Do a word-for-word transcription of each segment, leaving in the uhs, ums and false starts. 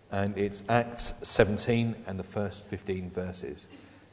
and it's Acts seventeen and the first fifteen verses.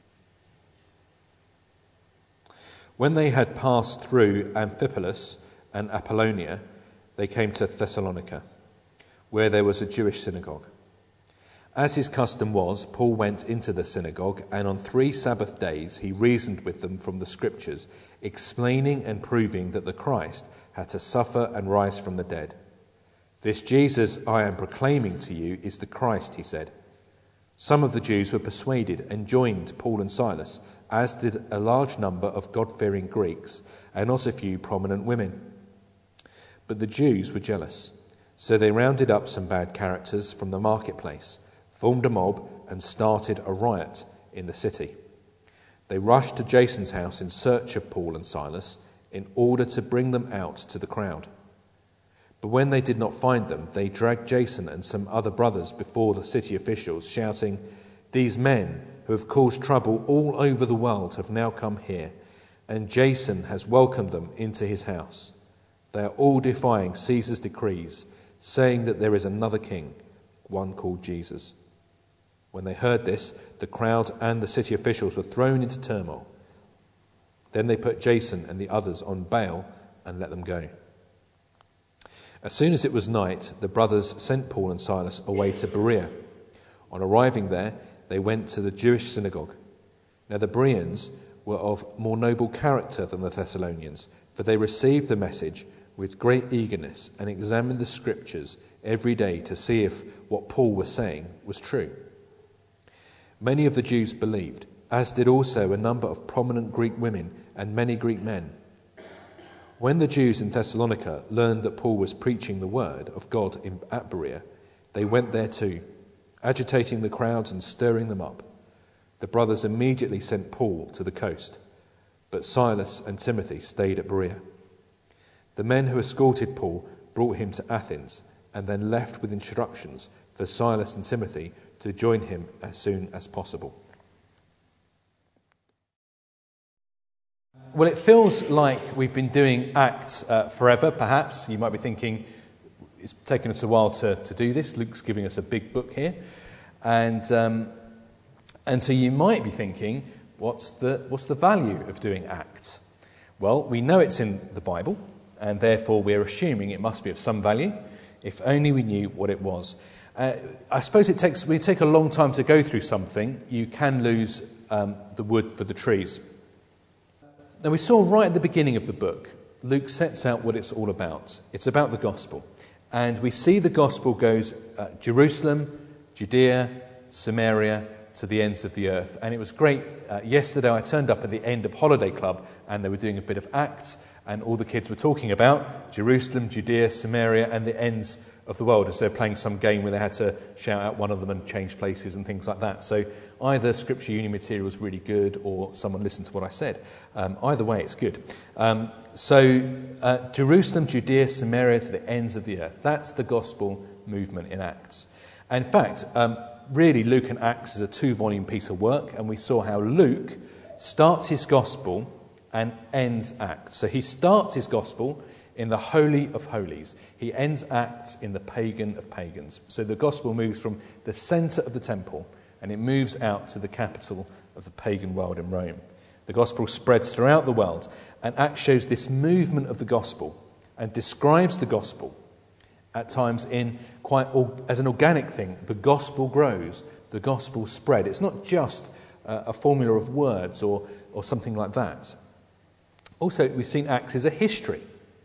When they had passed through Amphipolis and Apollonia, they came to Thessalonica, where there was a Jewish synagogue. As his custom was, Paul went into the synagogue, and on three Sabbath days he reasoned with them from the Scriptures, explaining and proving that the Christ had to suffer and rise from the dead. "This Jesus I am proclaiming to you is the Christ," he said. Some of the Jews were persuaded and joined Paul and Silas, as did a large number of God-fearing Greeks and not a few prominent women. But the Jews were jealous, so they rounded up some bad characters from the marketplace, formed a mob, and started a riot in the city. They rushed to Jason's house in search of Paul and Silas in order to bring them out to the crowd. But when they did not find them, they dragged Jason and some other brothers before the city officials, shouting, "These men who have caused trouble all over the world have now come here, and Jason has welcomed them into his house. They are all defying Caesar's decrees, saying that there is another king, one called Jesus." When they heard this, the crowd and the city officials were thrown into turmoil. Then they put Jason and the others on bail and let them go. As soon as it was night, the brothers sent Paul and Silas away to Berea. On arriving there, they went to the Jewish synagogue. Now the Bereans were of more noble character than the Thessalonians, for they received the message with great eagerness and examined the Scriptures every day to see if what Paul was saying was true. Many of the Jews believed, as did also a number of prominent Greek women and many Greek men. When the Jews in Thessalonica learned that Paul was preaching the word of God in, at Berea, they went there too, agitating the crowds and stirring them up. The brothers immediately sent Paul to the coast, but Silas and Timothy stayed at Berea. The men who escorted Paul brought him to Athens and then left with instructions for Silas and Timothy to join him as soon as possible. Well, it feels like we've been doing Acts uh, forever, perhaps. You might be thinking, it's taken us a while to, to do this. Luke's giving us a big book here. And um, and so you might be thinking, what's the what's the value of doing Acts? Well, we know it's in the Bible, and therefore we're assuming it must be of some value, if only we knew what it was. Uh, I suppose it takes we take a long time to go through something. You can lose um, the wood for the trees. Now, we saw right at the beginning of the book, Luke sets out what it's all about. It's about the gospel. And we see the gospel goes uh, Jerusalem, Judea, Samaria, to the ends of the earth. And it was great. Uh, yesterday I turned up at the end of Holiday Club and they were doing a bit of Acts, and all the kids were talking about Jerusalem, Judea, Samaria, and the ends of the world, as they're playing some game where they had to shout out one of them and change places and things like that. So either Scripture Uni material was really good or someone listened to what I said. Um, either way, it's good. Um, so uh, Jerusalem, Judea, Samaria, to the ends of the earth. That's the gospel movement in Acts. And in fact, um, really Luke and Acts is a two-volume piece of work, and we saw how Luke starts his gospel and ends Acts. So he starts his gospel in the Holy of Holies. He ends Acts in the pagan of pagans. So the gospel moves from the centre of the temple and it moves out to the capital of the pagan world in Rome. The gospel spreads throughout the world, and Acts shows this movement of the gospel and describes the gospel at times in quite as an organic thing. The gospel grows, the gospel spread. It's not just uh, a formula of words or, or something like that. Also, we've seen Acts as a history.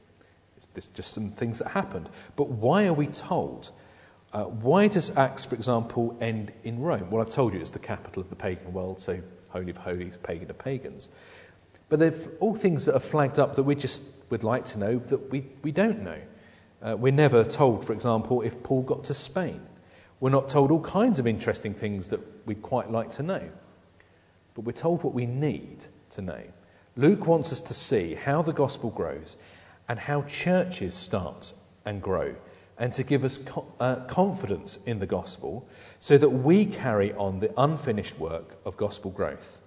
There's just some things that happened. But why are we told? Uh, why does Acts, for example, end in Rome? Well, I've told you it's the capital of the pagan world, so Holy of Holies, pagan of pagans. But they're all things that are flagged up that we just would like to know that we, we don't know. Uh, we're never told, for example, if Paul got to Spain. We're not told all kinds of interesting things that we'd quite like to know. But we're told what we need to know. Luke wants us to see how the gospel grows and how churches start and grow, and to give us co- uh, confidence in the gospel so that we carry on the unfinished work of gospel growth.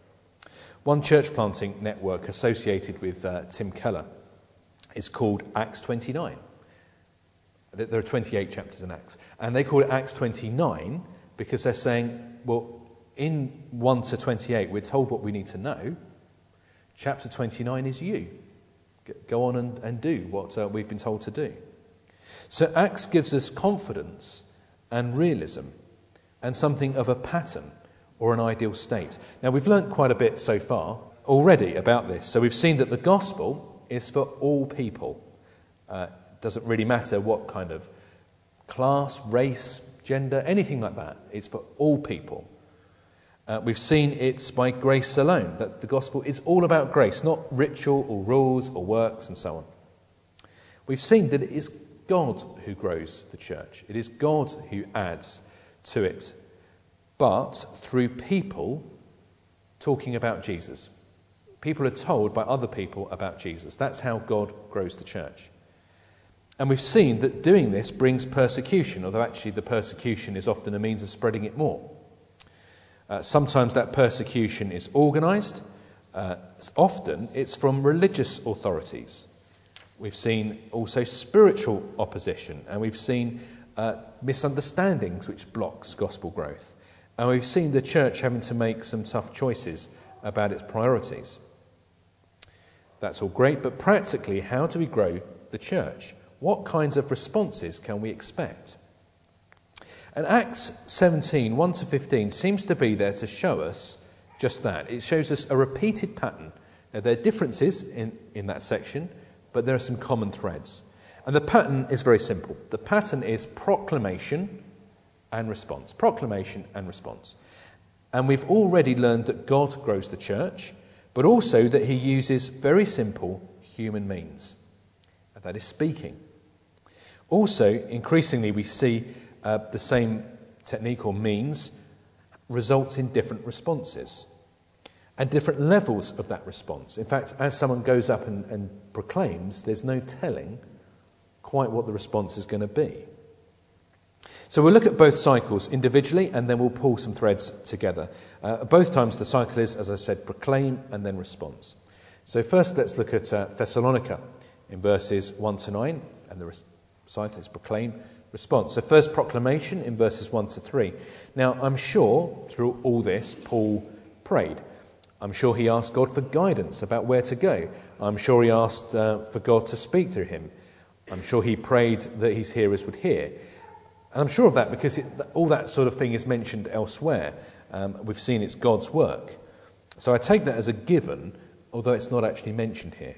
One church planting network associated with uh, Tim Keller is called Acts twenty-nine. There are twenty-eight chapters in Acts. And they call it Acts twenty-nine because they're saying, well, in one to twenty-eight, we're told what we need to know. Chapter twenty-nine is you. Go on and, and do what uh, we've been told to do. So Acts gives us confidence and realism and something of a pattern or an ideal state. Now, we've learnt quite a bit so far already about this. So we've seen that the gospel is for all people. Uh, doesn't really matter what kind of class, race, gender, anything like that. It's for all people. Uh, we've seen it's by grace alone, that the gospel is all about grace, not ritual or rules or works and so on. We've seen that it is God who grows the church. It is God who adds to it, but through people talking about Jesus. People are told by other people about Jesus. That's how God grows the church. And we've seen that doing this brings persecution, although actually the persecution is often a means of spreading it more. Uh, sometimes that persecution is organised. Uh, often it's from religious authorities. We've seen also spiritual opposition, and we've seen uh, misunderstandings which blocks gospel growth. And we've seen the church having to make some tough choices about its priorities. That's all great, but practically, how do we grow the church? What kinds of responses can we expect? And Acts seventeen, one to fifteen seems to be there to show us just that. It shows us a repeated pattern. Now, there are differences in, in that section, but there are some common threads. And the pattern is very simple. The pattern is proclamation and response. Proclamation and response. And we've already learned that God grows the church, but also that he uses very simple human means. And that is speaking. Also, increasingly, we see uh, the same technique or means results in different responses and different levels of that response. In fact, as someone goes up and, and proclaims, there's no telling quite what the response is going to be. So we'll look at both cycles individually, and then we'll pull some threads together. Uh, both times the cycle is, as I said, proclaim and then response. So first let's look at uh, Thessalonica in verses one to nine, and the res- cycle is proclaim, response. So first proclamation in verses one to three. Now I'm sure through all this Paul prayed. I'm sure he asked God for guidance about where to go. I'm sure he asked uh, for God to speak through him. I'm sure he prayed that his hearers would hear. And I'm sure of that because it, all that sort of thing is mentioned elsewhere. Um, we've seen it's God's work. So I take that as a given, although it's not actually mentioned here.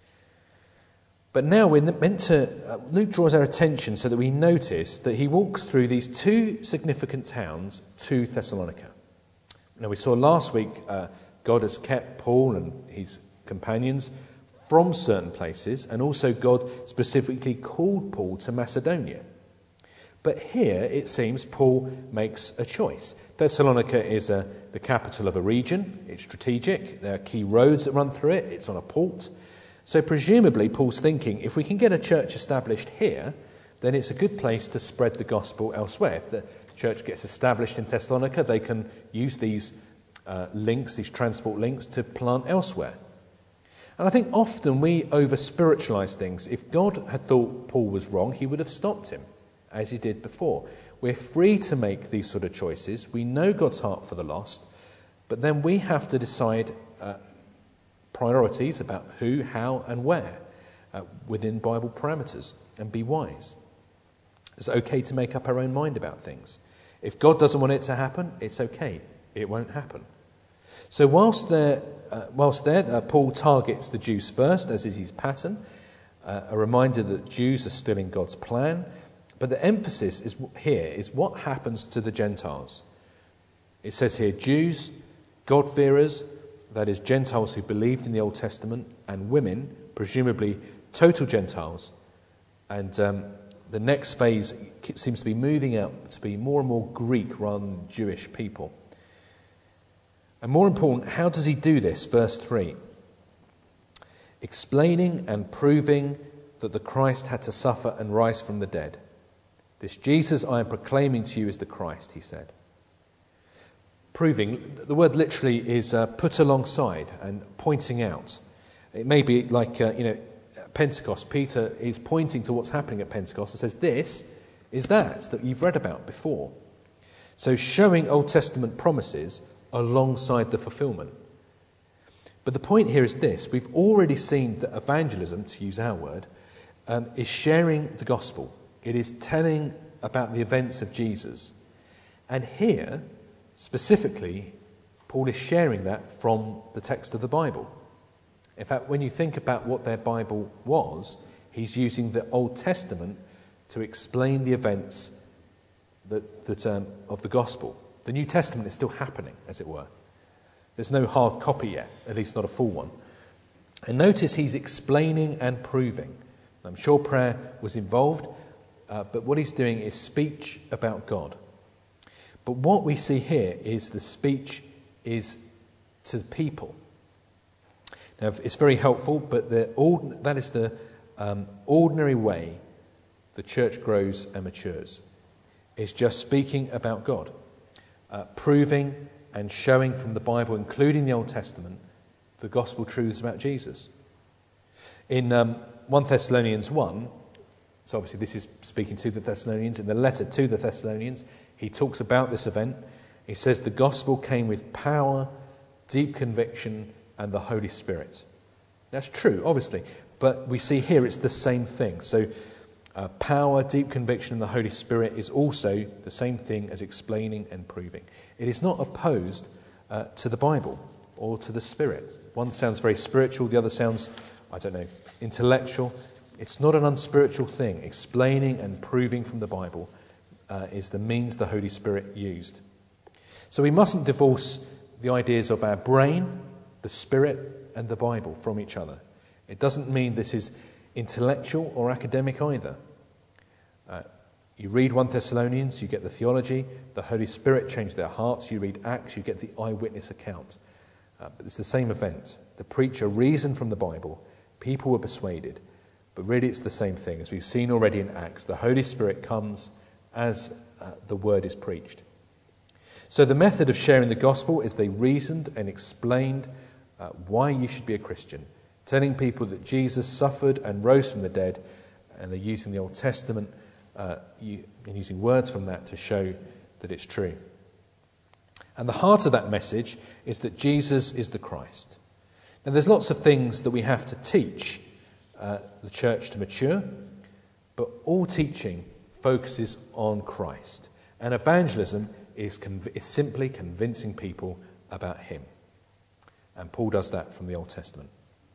But now we're meant to, uh, Luke draws our attention so that we notice that he walks through these two significant towns to Thessalonica. Now we saw last week uh, God has kept Paul and his companions from certain places, and also God specifically called Paul to Macedonia. But here, it seems, Paul makes a choice. Thessalonica is a, the capital of a region. It's strategic. There are key roads that run through it. It's on a port. So presumably, Paul's thinking, if we can get a church established here, then it's a good place to spread the gospel elsewhere. If the church gets established in Thessalonica, they can use these uh, links, these transport links, to plant elsewhere. And I think often we over-spiritualise things. If God had thought Paul was wrong, he would have stopped him, as he did before. We're free to make these sort of choices. We know God's heart for the lost, but then we have to decide uh, priorities about who, how, and where uh, within Bible parameters, and be wise. It's okay to make up our own mind about things. If God doesn't want it to happen, it's okay. It won't happen. So whilst there, uh, whilst there uh, Paul targets the Jews first, as is his pattern, uh, a reminder that Jews are still in God's plan. But the emphasis is here is what happens to the Gentiles. It says here, Jews, God-fearers, that is Gentiles who believed in the Old Testament, and women, presumably total Gentiles. And um, the next phase seems to be moving out to be more and more Greek rather than Jewish people. And more important, how does he do this? Verse three. Explaining and proving that the Christ had to suffer and rise from the dead. This Jesus I am proclaiming to you is the Christ, he said. Proving, the word literally is uh, put alongside and pointing out. It may be like, uh, you know, Pentecost, Peter is pointing to what's happening at Pentecost and says, this is that that you've read about before. So showing Old Testament promises alongside the fulfillment. But the point here is this: we've already seen that evangelism, to use our word, um, is sharing the gospel. It is telling about the events of Jesus. And here, specifically, Paul is sharing that from the text of the Bible. In fact, when you think about what their Bible was, he's using the Old Testament to explain the events that, that um, of the gospel. The New Testament is still happening, as it were. There's no hard copy yet, at least not a full one. And notice he's explaining and proving. I'm sure prayer was involved, uh, but what he's doing is speech about God. But what we see here is the speech is to the people. Now, it's very helpful, but the, that is the um, ordinary way the church grows and matures. It's just speaking about God, uh, proving and showing from the Bible, including the Old Testament, the gospel truths about Jesus. In um, First Thessalonians one, so obviously this is speaking to the Thessalonians, in the letter to the Thessalonians, he talks about this event. He says the gospel came with power, deep conviction, and the Holy Spirit. That's true, obviously, but we see here it's the same thing. So uh, power, deep conviction, and the Holy Spirit is also the same thing as explaining and proving. It is not opposed uh, to the Bible or to the Spirit. One sounds very spiritual, the other sounds, I don't know, intellectual. It's not an unspiritual thing. Explaining and proving from the Bible uh, is the means the Holy Spirit used. So we mustn't divorce the ideas of our brain, the Spirit, and the Bible from each other. It doesn't mean this is intellectual or academic either. Uh, you read First Thessalonians, you get the theology. The Holy Spirit changed their hearts. You read Acts, you get the eyewitness account. Uh, but it's the same event. The preacher reasoned from the Bible. People were persuaded. But really it's the same thing. As we've seen already in Acts, the Holy Spirit comes as uh, the word is preached. So the method of sharing the gospel is they reasoned and explained uh, why you should be a Christian, telling people that Jesus suffered and rose from the dead, and they're using the Old Testament uh, and using words from that to show that it's true. And the heart of that message is that Jesus is the Christ. Now there's lots of things that we have to teach uh, the church to mature, but all teaching focuses on Christ. And evangelism is, conv- is simply convincing people about him. And Paul does that from the Old Testament.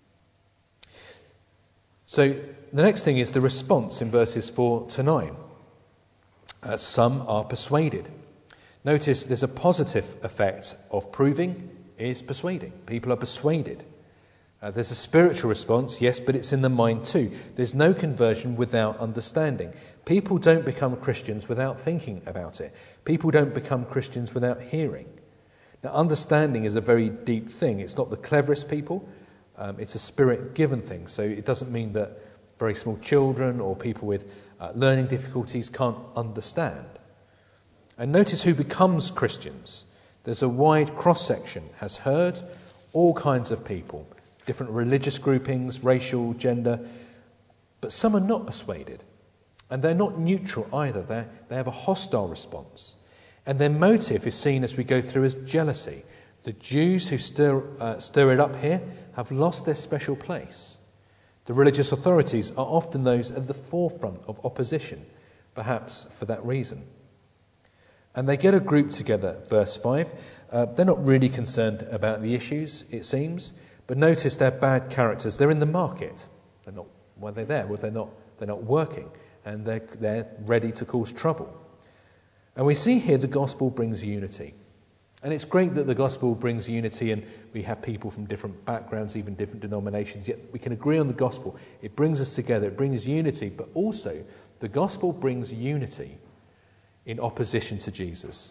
So the next thing is the response in verses four to nine. Uh, some are persuaded. Notice there's a positive effect of proving is persuading. People are persuaded. Uh, there's a spiritual response, yes, but it's in the mind too. There's no conversion without understanding. People don't become Christians without thinking about it. People don't become Christians without hearing. Now, understanding is a very deep thing. It's not the cleverest people. Um, it's a spirit-given thing. So it doesn't mean that very small children or people with uh, learning difficulties can't understand. And notice who becomes Christians. There's a wide cross-section, has heard, all kinds of people, different religious groupings, racial, gender, but some are not persuaded. And they're not neutral either. They're, they have a hostile response. And their motive is seen as we go through as jealousy. The Jews who stir, uh, stir it up here have lost their special place. The religious authorities are often those at the forefront of opposition, perhaps for that reason. And they get a group together, verse five. Uh, they're not really concerned about the issues, it seems, but notice they're bad characters. They're in the market. They're not. Why are they there? Well, they're not. They're not working, and they're they're ready to cause trouble. And we see here the gospel brings unity. And it's great that the gospel brings unity and we have people from different backgrounds, even different denominations, yet we can agree on the gospel. It brings us together, it brings unity, but also the gospel brings unity in opposition to Jesus.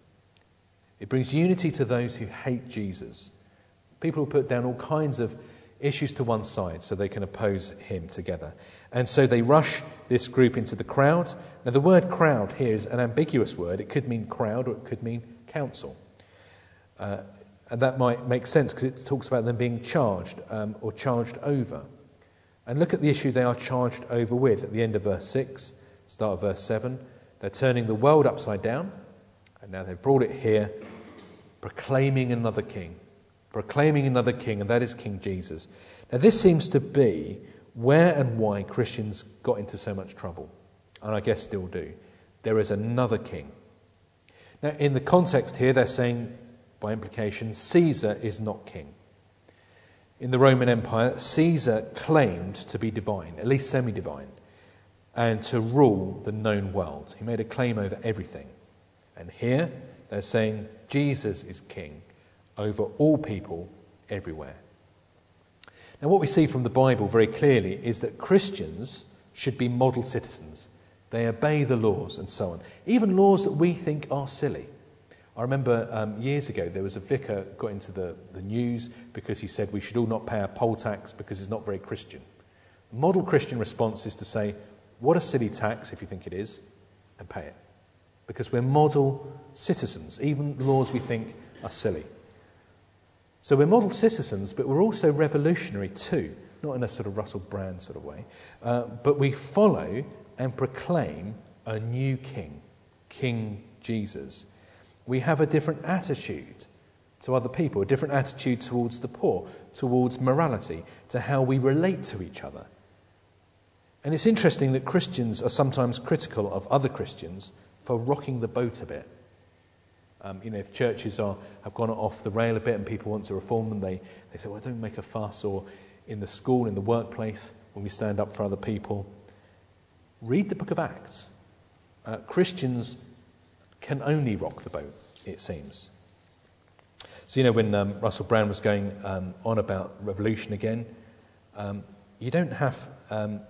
It brings unity to those who hate Jesus. People will put down all kinds of issues to one side so they can oppose him together. And so they rush this group into the crowd. Now the word crowd here is an ambiguous word. It could mean crowd or it could mean council. Uh, and that might make sense because it talks about them being charged um, or charged over. And look at the issue they are charged over with at the end of verse six, start of verse seven. They're turning the world upside down, and now they've brought it here, proclaiming another king. Proclaiming another king, and that is King Jesus. Now this seems to be where and why Christians got into so much trouble, and I guess still do. There is another king. Now in the context here, they're saying, by implication, Caesar is not king. In the Roman Empire, Caesar claimed to be divine, at least semi-divine, and to rule the known world. He made a claim over everything. And here, they're saying Jesus is king over all people everywhere. Now, what we see from the Bible very clearly is that Christians should be model citizens. They obey the laws and so on, even laws that we think are silly. I remember um, years ago there was a vicar got into the, the news because he said we should all not pay our poll tax because it's not very Christian. The model Christian response is to say, what a silly tax if you think it is, and pay it. Because we're model citizens, even laws we think are silly. So we're model citizens, but we're also revolutionary too, not in a sort of Russell Brand sort of way, uh, but we follow and proclaim a new king, King Jesus. We have a different attitude to other people, a different attitude towards the poor, towards morality, to how we relate to each other. And it's interesting that Christians are sometimes critical of other Christians for rocking the boat a bit. Um, you know, if churches are have gone off the rail a bit and people want to reform them, they, they say, well, don't make a fuss. Or in the school, in the workplace, when we stand up for other people. Read the book of Acts. Uh, Christians can only rock the boat, it seems. So, you know, when um, Russell Brand was going um, on about revolution again, um, you don't have... Um,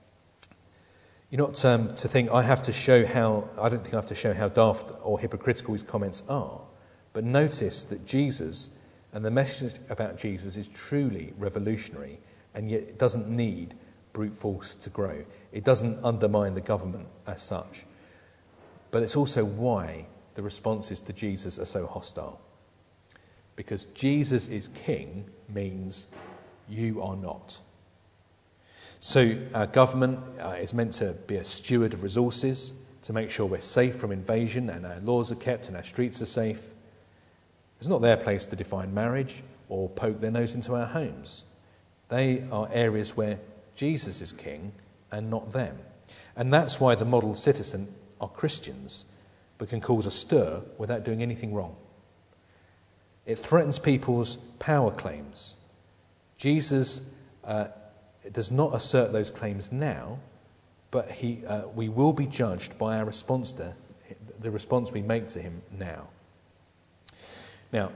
You're not um, to think I have to show how, I don't think I have to show how daft or hypocritical his comments are. But notice that Jesus and the message about Jesus is truly revolutionary, and yet it doesn't need brute force to grow. It doesn't undermine the government as such. But it's also why the responses to Jesus are so hostile. Because Jesus is king means you are not. So our government uh, is meant to be a steward of resources to make sure we're safe from invasion and our laws are kept and our streets are safe. It's not their place to define marriage or poke their nose into our homes. They are areas where Jesus is king and not them. And that's why the model citizen are Christians, but can cause a stir without doing anything wrong. It threatens people's power claims. Jesus uh, does not assert those claims now, but he, uh, we will be judged by our response to the response we make to him now. Now,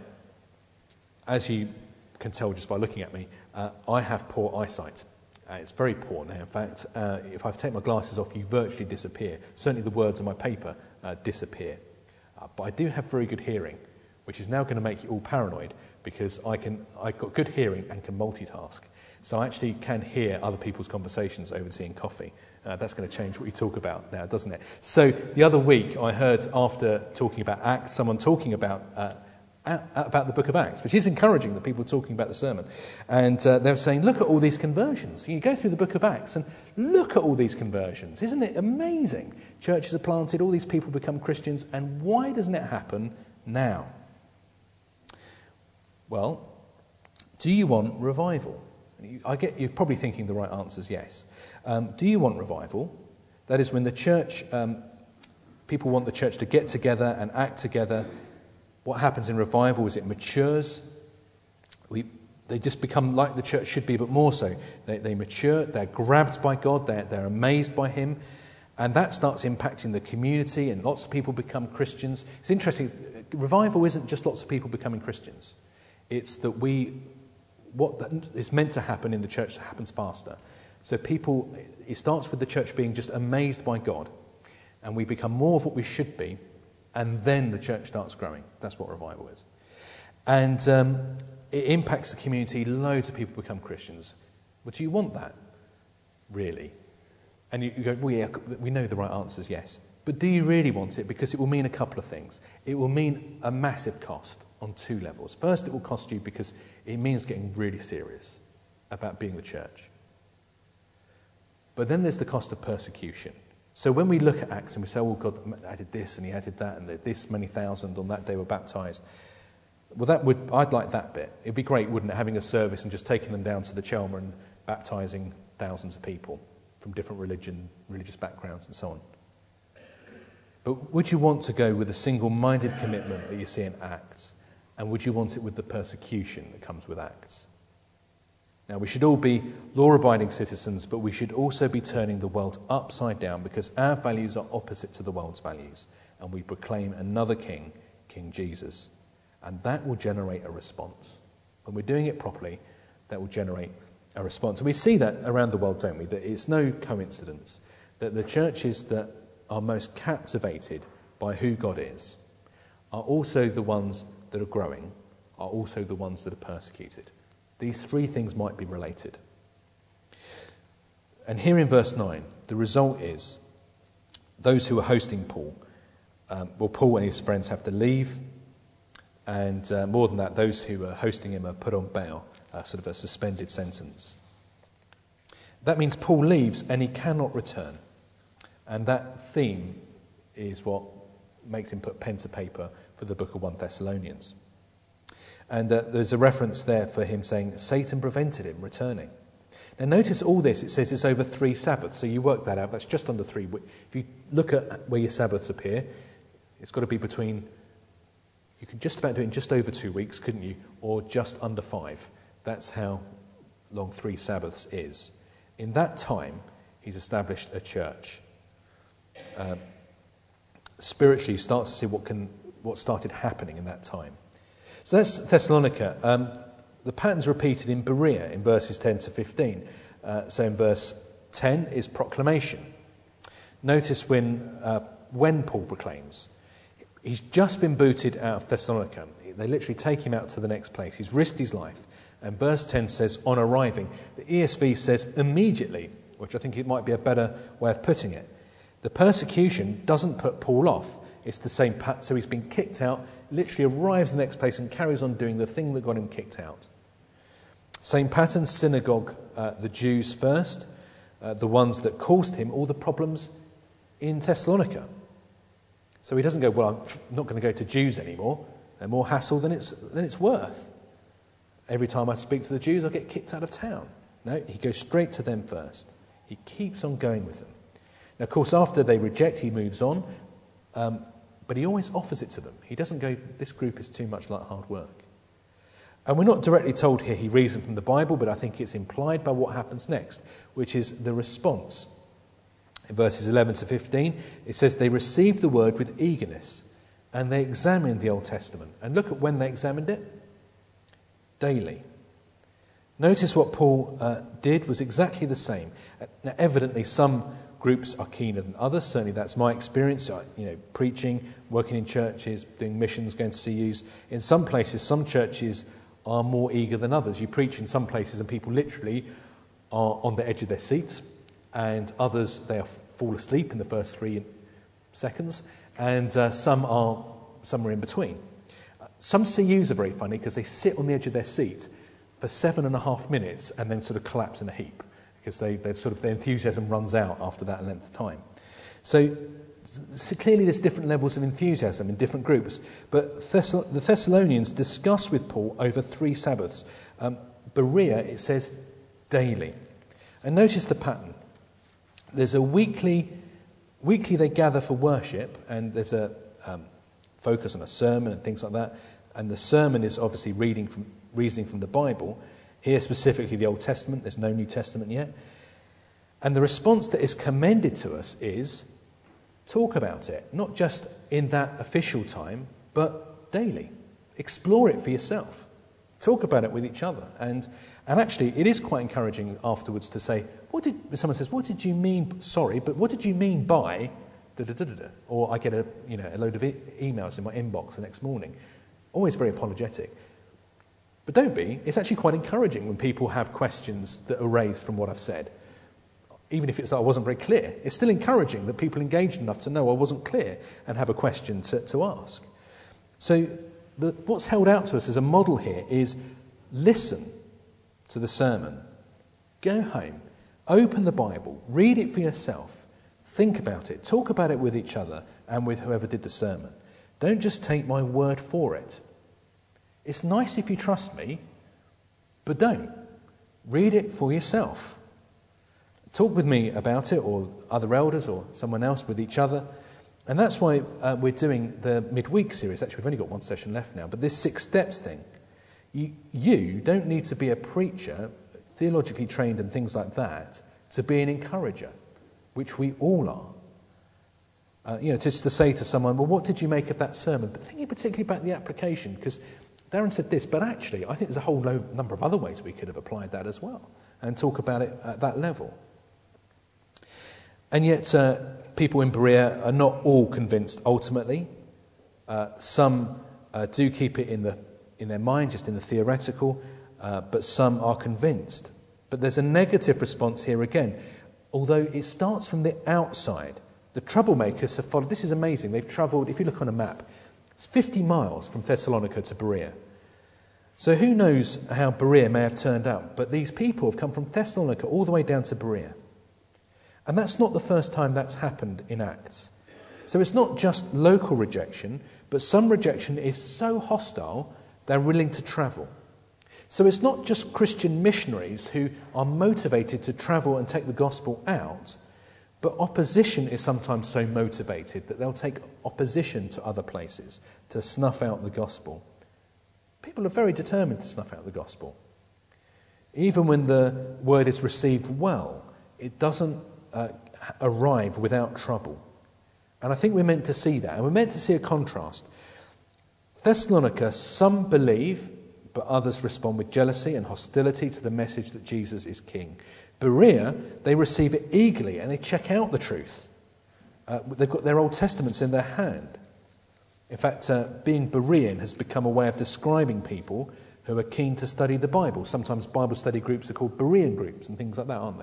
as you can tell just by looking at me, uh, I have poor eyesight. Uh, it's very poor now. In fact, uh, if I take my glasses off, you virtually disappear. Certainly the words on my paper uh, disappear. Uh, but I do have very good hearing, which is now going to make you all paranoid because I can, I've got good hearing and can multitask. So I actually can hear other people's conversations over tea and coffee. Uh, that's going to change what you talk about now, doesn't it? So the other week I heard, after talking about Acts, someone talking about uh, about the book of Acts, which is encouraging that people are talking about the sermon. And uh, they were saying, look at all these conversions. You go through the book of Acts and look at all these conversions. Isn't it amazing? Churches are planted, all these people become Christians, and why doesn't it happen now? Well, do you want revival? I get you're probably thinking the right answer is yes. Um, do you want revival? That is when the church, um, people want the church to get together and act together. What happens in revival is it matures. We, they just become like the church should be, but more so. They, they mature, they're grabbed by God, they're, they're amazed by him, and that starts impacting the community, and lots of people become Christians. It's interesting, revival isn't just lots of people becoming Christians. It's that we, what is meant to happen in the church happens faster. So people, it starts with the church being just amazed by God, and we become more of what we should be, and then the church starts growing. That's what revival is. And um, it impacts the community. Loads of people become Christians. But do you want that? Really? And you, you go, well, yeah, we know the right answer is yes. But do you really want it? Because it will mean a couple of things. It will mean a massive cost on two levels. First, it will cost you because it means getting really serious about being the church. But then there's the cost of persecution. So when we look at Acts and we say, oh, God added this and he added that and this many thousand on that day were baptised, well, that would I'd like that bit. It'd be great, wouldn't it, having a service and just taking them down to the Chelmer and baptising thousands of people from different religion, religious backgrounds and so on. But would you want to go with a single-minded commitment that you see in Acts? And would you want it with the persecution that comes with Acts? Now, we should all be law-abiding citizens, but we should also be turning the world upside down because our values are opposite to the world's values, and we proclaim another king, King Jesus. And that will generate a response. When we're doing it properly, that will generate a response. And we see that around the world, don't we? That it's no coincidence that the churches that are most captivated by who God is are also the ones that are growing, are also the ones that are persecuted. These three things might be related. And here in verse nine, the result is those who are hosting Paul, um, well, Paul and his friends have to leave, and uh, more than that, those who are hosting him are put on bail, uh, sort of a suspended sentence. That means Paul leaves and he cannot return. And that theme is what makes him put pen to paper for the book of First Thessalonians. And uh, there's a reference there for him saying, Satan prevented him returning. Now notice all this, it says it's over three Sabbaths, so you work that out, that's just under three. If you look at where your Sabbaths appear, it's got to be between, you could just about do it in just over two weeks, couldn't you? Or just under five. That's how long three Sabbaths is. In that time, he's established a church. Um, spiritually, you start to see what can what started happening in that time. So that's Thessalonica. Um, the pattern's repeated in Berea in verses ten to fifteen. Uh, so in verse ten is proclamation. Notice when uh, when Paul proclaims. He's just been booted out of Thessalonica. They literally take him out to the next place. He's risked his life. And verse ten says, on arriving. The E S V says immediately, which I think it might be a better way of putting it. The persecution doesn't put Paul off. It's the same pattern. So he's been kicked out, literally arrives in the next place and carries on doing the thing that got him kicked out. Same pattern, synagogue, uh, the Jews first, uh, the ones that caused him all the problems in Thessalonica. So he doesn't go, well, I'm not going to go to Jews anymore. They're more hassle than it's, than it's worth. Every time I speak to the Jews, I get kicked out of town. No, he goes straight to them first. He keeps on going with them. Now, of course, after they reject, he moves on, um, but he always offers it to them. He doesn't go, this group is too much like hard work. And we're not directly told here he reasoned from the Bible, but I think it's implied by what happens next, which is the response. In verses eleven to fifteen, it says they received the word with eagerness, and they examined the Old Testament. And look at when they examined it. Daily. Notice what Paul uh, did was exactly the same. Now, evidently, some groups are keener than others. Certainly that's my experience. You know, preaching, working in churches, doing missions, going to C Us. In some places, some churches are more eager than others. You preach in some places and people literally are on the edge of their seats, and others, they are fall asleep in the first three seconds, and uh, some are somewhere in between. Some C Us are very funny because they sit on the edge of their seat for seven and a half minutes and then sort of collapse in a heap, because they, they sort of their enthusiasm runs out after that length of time. So, so clearly there's different levels of enthusiasm in different groups. But Thessal- the Thessalonians discuss with Paul over three Sabbaths. Um, Berea, it says daily. And notice the pattern. There's a weekly, weekly they gather for worship, and there's a um, focus on a sermon and things like that. And the sermon is obviously reading from, reasoning from the Bible. Here specifically the Old Testament, there's no New Testament yet. And the response that is commended to us is talk about it, not just in that official time, but daily. Explore it for yourself. Talk about it with each other. And and actually, it is quite encouraging afterwards to say, "What did?" Someone says, "What did you mean? Sorry, but what did you mean by?" Da, da, da, da, da. Or I get a you know a load of e- emails in my inbox the next morning. Always very apologetic. But don't be. It's actually quite encouraging when people have questions that are raised from what I've said. Even if it's that I wasn't very clear. It's still encouraging that people engaged enough to know I wasn't clear and have a question to, to ask. So the, what's held out to us as a model here is listen to the sermon. Go home. Open the Bible, read it for yourself, think about it, talk about it with each other and with whoever did the sermon. Don't just take my word for it. It's nice if you trust me, but don't. Read it for yourself. Talk with me about it, or other elders, or someone else, with each other. And that's why uh, we're doing the midweek series. Actually, we've only got one session left now. But this six steps thing, you, you don't need to be a preacher, theologically trained and things like that, to be an encourager, which we all are. Uh, you know, just to say to someone, well, what did you make of that sermon? But thinking particularly about the application, because Darren said this, but actually, I think there's a whole lo- number of other ways we could have applied that as well, and talk about it at that level. And yet, uh, people in Berea are not all convinced ultimately. Uh, some uh, do keep it in the in their mind, just in the theoretical, uh, but some are convinced. But there's a negative response here again, although it starts from the outside. The troublemakers have followed. This is amazing. They've travelled, if you look on a map, it's fifty miles from Thessalonica to Berea. So who knows how Berea may have turned out, but these people have come from Thessalonica all the way down to Berea. And that's not the first time that's happened in Acts. So it's not just local rejection, but some rejection is so hostile they're willing to travel. So it's not just Christian missionaries who are motivated to travel and take the gospel out, but opposition is sometimes so motivated that they'll take opposition to other places to snuff out the gospel. People are very determined to snuff out the gospel. Even when the word is received well, it doesn't uh, arrive without trouble. And I think we're meant to see that. And we're meant to see a contrast. Thessalonica, some believe, but others respond with jealousy and hostility to the message that Jesus is king. Berea, they receive it eagerly and they check out the truth. Uh, they've got their Old Testaments in their hand. In fact, uh, being Berean has become a way of describing people who are keen to study the Bible. Sometimes Bible study groups are called Berean groups and things like that, aren't they?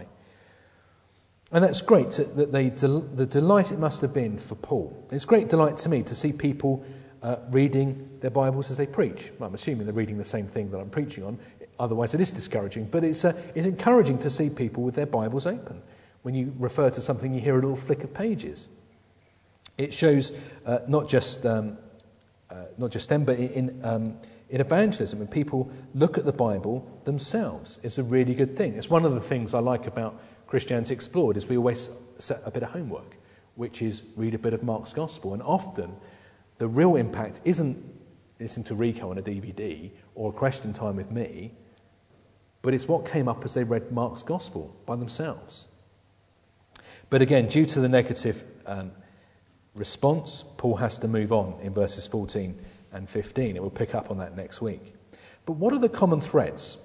And that's great, that they del- the delight it must have been for Paul. It's great delight to me to see people uh, reading their Bibles as they preach. Well, I'm assuming they're reading the same thing that I'm preaching on. Otherwise, it is discouraging. But it's uh, it's encouraging to see people with their Bibles open. When you refer to something, you hear a little flick of pages. It shows uh, not just um, uh, not just them, but in um, in evangelism, when people look at the Bible themselves, it's a really good thing. It's one of the things I like about Christianity Explored, is we always set a bit of homework, which is read a bit of Mark's Gospel. And often, the real impact isn't listening to Rico on a D V D or a question time with me, but it's what came up as they read Mark's Gospel by themselves. But again, due to the negative um, response, Paul has to move on in verses fourteen and fifteen, and we'll pick up on that next week. But what are the common threads?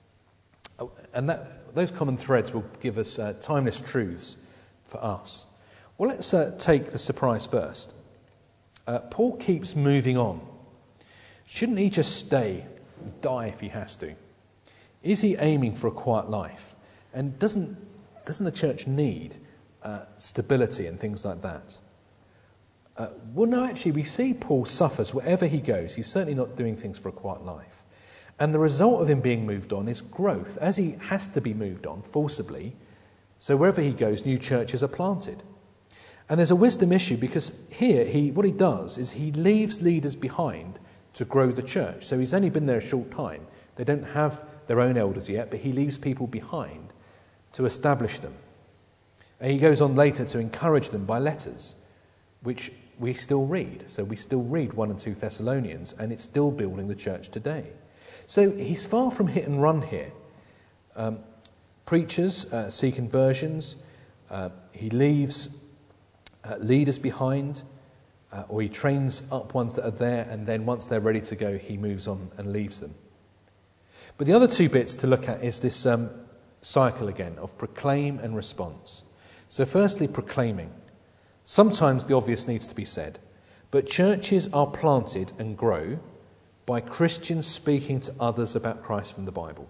And that, those common threads will give us uh, timeless truths for us. Well, let's uh, take the surprise first. Uh, Paul keeps moving on. Shouldn't he just stay and die if he has to? Is he aiming for a quiet life? And doesn't doesn't the church need uh, stability and things like that? Uh, well, no, actually, we see Paul suffers wherever he goes. He's certainly not doing things for a quiet life. And the result of him being moved on is growth, as he has to be moved on forcibly. So wherever he goes, new churches are planted. And there's a wisdom issue, because here, he what he does is he leaves leaders behind to grow the church. So he's only been there a short time. They don't have their own elders yet, but he leaves people behind to establish them. And he goes on later to encourage them by letters, which we still read. So we still read one and two Thessalonians, and it's still building the church today. So he's far from hit and run here. Um, preachers uh, see conversions. Uh, he leaves uh, leaders behind, uh, or he trains up ones that are there, and then once they're ready to go, he moves on and leaves them. But the other two bits to look at is this um, cycle again of proclaim and response. So firstly, proclaiming. Sometimes the obvious needs to be said, but churches are planted and grow by Christians speaking to others about Christ from the Bible.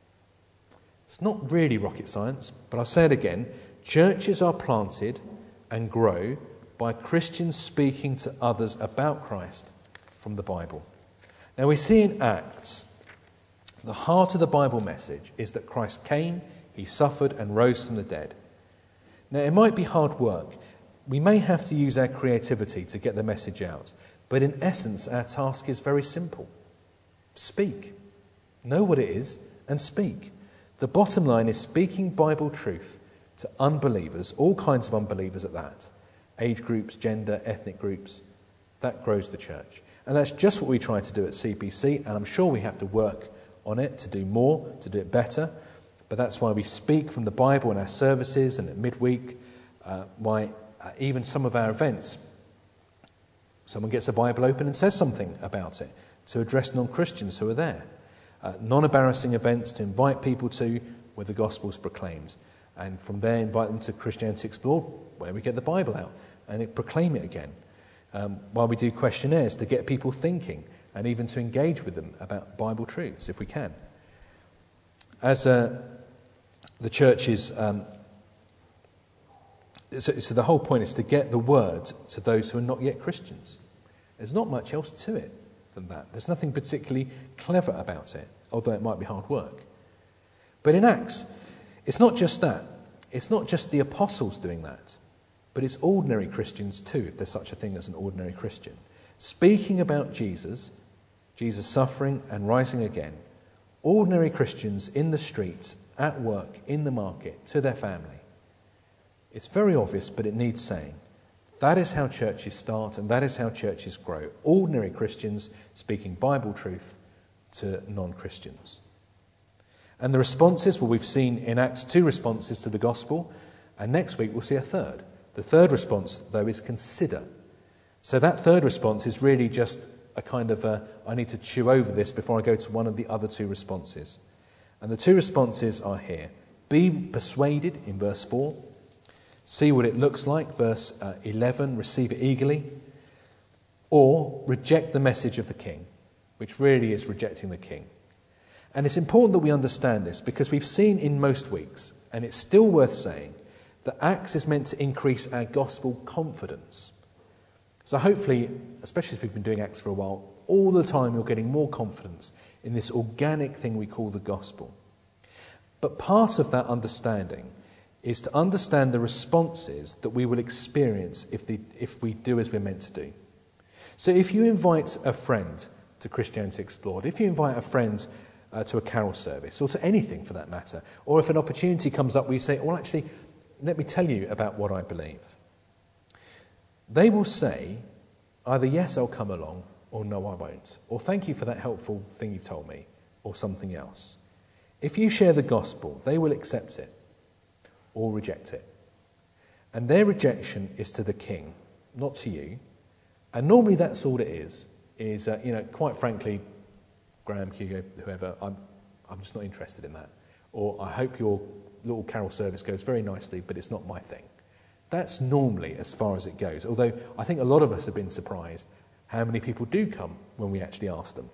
It's not really rocket science, but I'll say it again. Churches are planted and grow by Christians speaking to others about Christ from the Bible. Now we see in Acts, the heart of the Bible message is that Christ came, He suffered and rose from the dead. Now, it might be hard work. We may have to use our creativity to get the message out. But in essence, our task is very simple. Speak. Know what it is and speak. The bottom line is speaking Bible truth to unbelievers, all kinds of unbelievers at that. Age groups, gender, ethnic groups. That grows the church. And that's just what we try to do at C P C, and I'm sure we have to work on it to do more, to do it better. But that's why we speak from the Bible in our services and at midweek, uh, why uh, even some of our events, someone gets a Bible open and says something about it to address non-Christians who are there. Uh, non-embarrassing events to invite people to where the gospel's proclaimed. And from there invite them to Christianity Explored, where we get the Bible out and it, proclaim it again. Um, while we do questionnaires to get people thinking and even to engage with them about Bible truths, if we can. As uh, the church is... Um, so, so the whole point is to get the word to those who are not yet Christians. There's not much else to it than that. There's nothing particularly clever about it, although it might be hard work. But in Acts, it's not just that. It's not just the apostles doing that, but it's ordinary Christians too, if there's such a thing as an ordinary Christian. Speaking about Jesus, Jesus suffering and rising again, ordinary Christians in the streets, at work, in the market, to their family. It's very obvious, but it needs saying. That is how churches start, and that is how churches grow. Ordinary Christians speaking Bible truth to non-Christians. And the responses, well, we've seen in Acts two responses to the gospel, and next week we'll see a third. The third response, though, is consider. So that third response is really just a kind of a, I need to chew over this before I go to one of the other two responses. And the two responses are here. Be persuaded, in verse four. See what it looks like, verse uh, eleven, receive it eagerly. Or reject the message of the king, which really is rejecting the king. And it's important that we understand this because we've seen in most weeks, and it's still worth saying, that Acts is meant to increase our gospel confidence. So hopefully, especially if we've been doing Acts for a while, all the time you're getting more confidence in this organic thing we call the gospel. But part of that understanding is to understand the responses that we will experience if, the, if we do as we're meant to do. So if you invite a friend to Christianity Explored, if you invite a friend uh, to a carol service, or to anything for that matter, or if an opportunity comes up where you say, well, actually, let me tell you about what I believe. They will say either, yes, I'll come along, or no, I won't. Or thank you for that helpful thing you told me, or something else. If you share the gospel, they will accept it or reject it. And their rejection is to the king, not to you. And normally that's all it is, is, uh, you know, quite frankly, Graham, Hugo, whoever, I'm, I'm just not interested in that. Or I hope your little carol service goes very nicely, but it's not my thing. That's normally as far as it goes, although I think a lot of us have been surprised how many people do come when we actually ask them.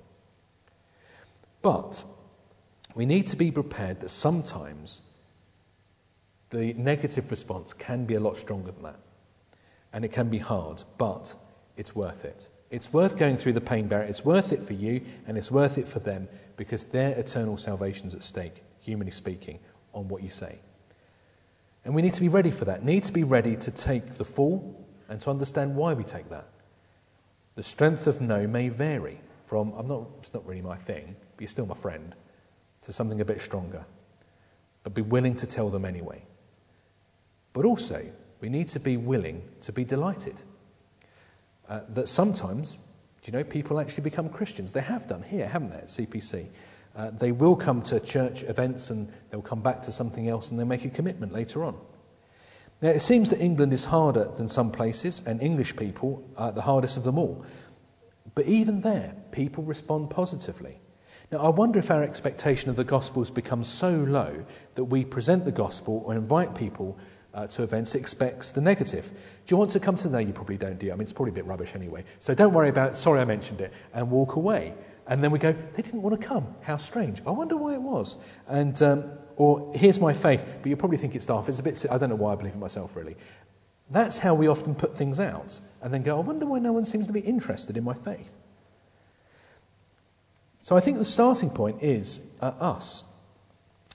But we need to be prepared that sometimes the negative response can be a lot stronger than that. And it can be hard, but it's worth it. It's worth going through the pain barrier. It's worth it for you, and it's worth it for them, because their eternal salvation's at stake, humanly speaking, on what you say. And we need to be ready for that. Need to be ready to take the fall and to understand why we take that. The strength of no may vary from, I'm not, it's not really my thing, but you're still my friend, to something a bit stronger. But be willing to tell them anyway. But also, we need to be willing to be delighted. Uh, that sometimes, do you know, people actually become Christians. They have done here, haven't they, at C P C? Uh, they will come to church events and they'll come back to something else and they'll make a commitment later on. Now, it seems that England is harder than some places, and English people are the hardest of them all. But even there, people respond positively. Now, I wonder if our expectation of the gospel has become so low that we present the gospel or invite people uh, to events that expects the negative. Do you want to come to? No, you probably don't, do you? I mean, it's probably a bit rubbish anyway. So don't worry about it. Sorry I mentioned it. And walk away. And then we go, they didn't want to come. How strange. I wonder why it was. And um, or here's my faith. But you probably think it's daft. It's a bit. I don't know why I believe in myself, really. That's how we often put things out. And then go, I wonder why no one seems to be interested in my faith. So I think the starting point is uh, us.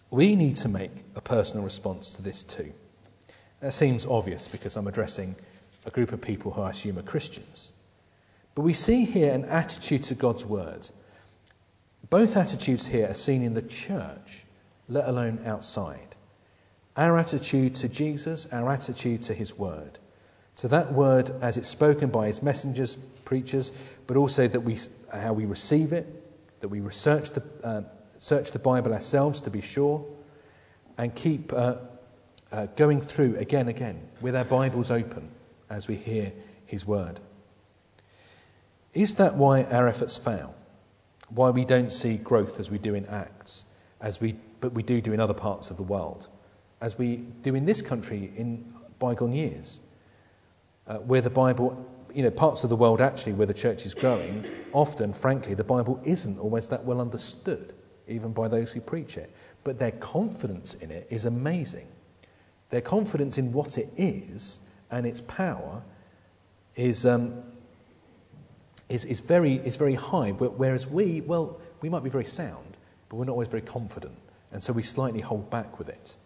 we need to make a personal response to this too. That seems obvious because I'm addressing a group of people who I assume are Christians. But we see here an attitude to God's word. Both attitudes here are seen in the church, let alone outside. Our attitude to Jesus, our attitude to his word. To that word as it's spoken by his messengers, preachers, but also that we, how we receive it, that we research the, uh, search the Bible ourselves to be sure, and keep uh, uh, going through again and again with our Bibles open as we hear his word. Is that why our efforts fail? Why we don't see growth as we do in Acts, as we but we do do in other parts of the world, as we do in this country in bygone years, uh, where the Bible, you know, parts of the world actually where the church is growing, often, frankly, the Bible isn't always that well understood, even by those who preach it. But their confidence in it is amazing. Their confidence in what it is and its power is um, is is very is very high. Whereas we, well, we might be very sound, but we're not always very confident, and so we slightly hold back with it.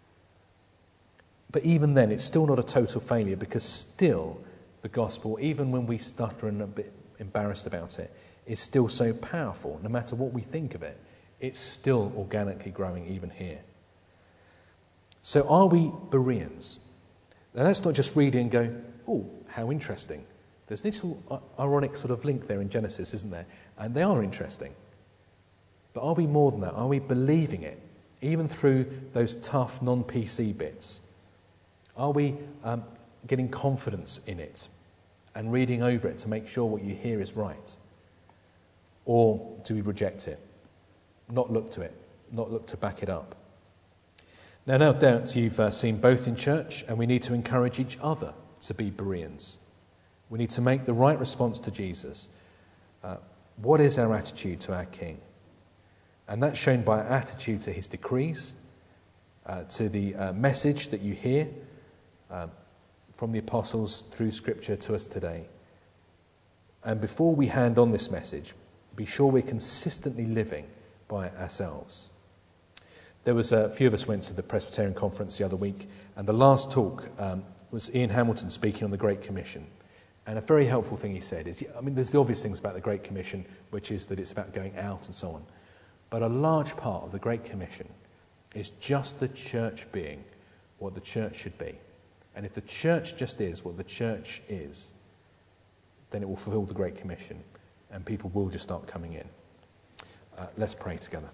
But even then, it's still not a total failure, because still the gospel, even when we stutter and are a bit embarrassed about it, is still so powerful. No matter what we think of it, it's still organically growing even here. So are we Bereans? Now let's not just read it and go, oh, how interesting. There's this little ironic sort of link there in Genesis, isn't there? And they are interesting. But are we more than that? Are we believing it, even through those tough non-P C bits? Are we um, getting confidence in it and reading over it to make sure what you hear is right? Or do we reject it? Not look to it, not look to back it up. Now, no doubt you've uh, seen both in church, and we need to encourage each other to be Bereans. We need to make the right response to Jesus. Uh, what is our attitude to our King? And that's shown by our attitude to his decrees, uh, to the uh, message that you hear uh, from the apostles through Scripture to us today. And before we hand on this message, be sure we're consistently living by ourselves. There was a few of us went to the Presbyterian conference the other week, and the last talk um, was Ian Hamilton speaking on the Great Commission. And a very helpful thing he said is, I mean, there's the obvious things about the Great Commission, which is that it's about going out and so on. But a large part of the Great Commission is just the church being what the church should be. And if the church just is what the church is, then it will fulfill the Great Commission, and people will just start coming in. Uh, let's pray together.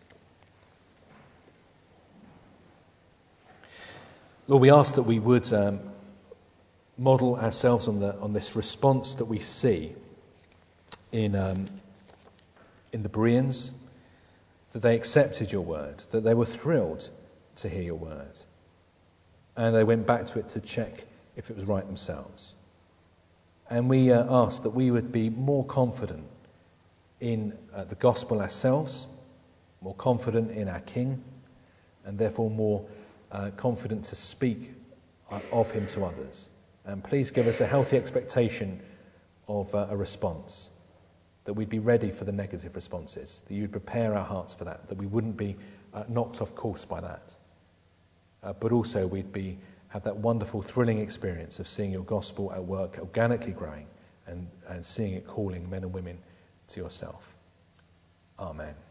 Lord, we ask that we would um, model ourselves on the on this response that we see in um, in the Bereans, that they accepted your word, that they were thrilled to hear your word, and they went back to it to check if it was right themselves. And we uh, ask that we would be more confident in uh, the gospel ourselves, more confident in our King, and therefore more uh, confident to speak uh, of him to others. And please give us a healthy expectation of uh, a response, that we'd be ready for the negative responses, that you'd prepare our hearts for that, that we wouldn't be uh, knocked off course by that. Uh, but also we'd be have that wonderful, thrilling experience of seeing your gospel at work, organically growing, and, and seeing it calling men and women to yourself. Amen.